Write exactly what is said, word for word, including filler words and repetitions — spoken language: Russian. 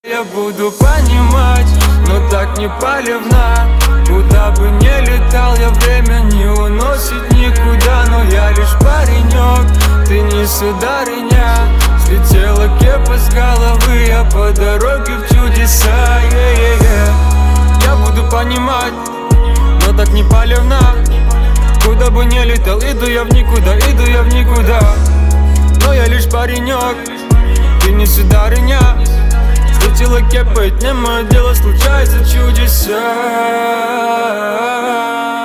Я буду понимать, но так не поливна. Куда бы не летал я, время не уносит никуда. Но я лишь паренек, ты не сударыня. Слетела кепа с головы, я по дороге в чудеса. е-е-е. Я буду понимать, но так не поливна. Куда бы не летал, иду я в никуда, иду я в никуда. Но я лишь паренек, ты не сударыня. Слетела кепа, это не мое дело, случаются чудеса.